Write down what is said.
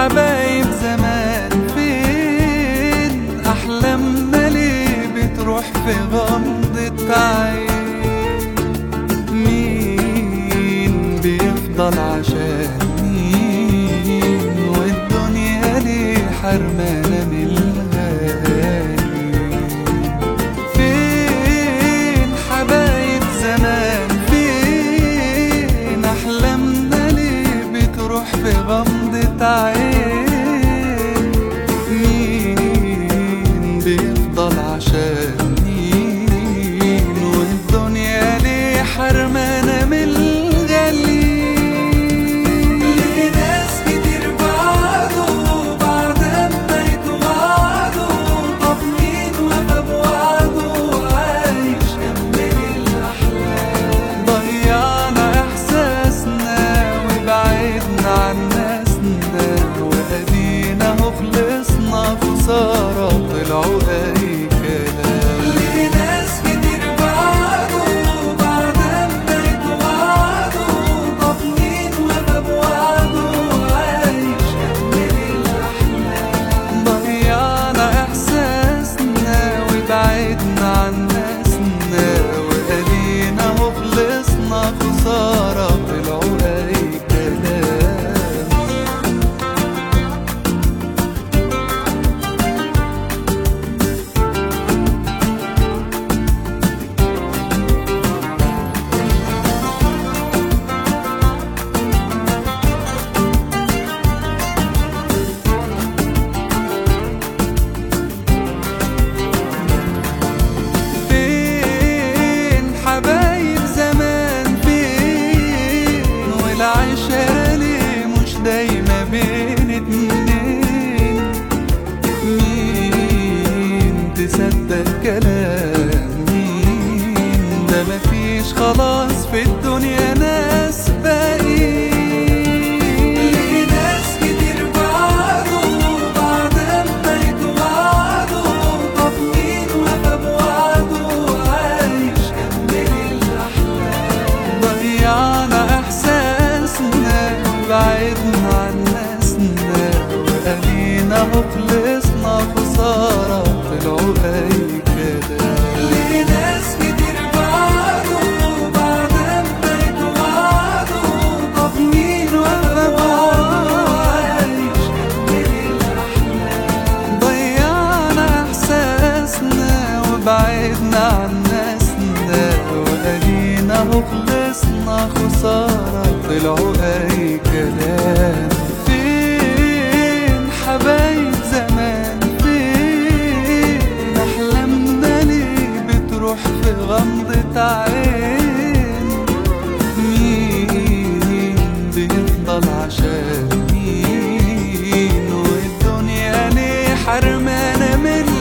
حبايب زمان فين؟ أحلامنا ليه بتروح في غمضة عين؟ مين بيفضل عشان مين؟ والدنيا ليه حرمانة من الغالي؟ فين حبايب زمان فين؟ أحلامنا ليه بتروح في غمضة عين؟ مين بيفضل عشان مين؟ والدنيا ليه حرمانة من الغالي؟ ليه ناس كتير بعدوا بعد ما يتوعدوا؟ طب مين وفى بوعده عايش كمل الأحلام؟ ضيعنا إحساسنا وبعدنا عن ناسنا، وأدينا اهو خلصنا خسارة طلعوا أي كلام. ليه ناس كتير بعدوا بعد ما يتوعدوا؟ طب مين وفى بوعده عايش كمل الأحلام؟ ضيعنا إحساسنا وبعدنا عن ناسنا، وأدينا اهو خلصنا خسارة طلعوا أي كلام. فين حبايب زمان فين؟ والعيشة ليه مش دايما بين اتنين؟ مين تصدق كلام مين؟ ده مفيش خلاص في الدنيا ناس باقيين. ليه ناس كتير بعدوا بعد ما يتوعدوا؟ طب مين وفى بوعده عايش كمل الأحلام؟ ضيعنا إحساسنا وبعدنا عن ناسنا، وأدينا اهو خلصنا خسارة طلعوا أي كلام. ليه ناس كتير بعدوا بعد ما يتوعدوا؟ طب مين وفى بوعده عايش كمل الأحلام؟ ضيعنا إحساسنا وبعدنا عن ناسنا، وأدينا اهو خلصنا خسارة طلعوا أي كلام. فين حبايب زمان فين؟ أحلامنا ليه بتروح في غمضة عين؟ مين بيفضل عشان مين؟ والدنيا ليه حرمانة من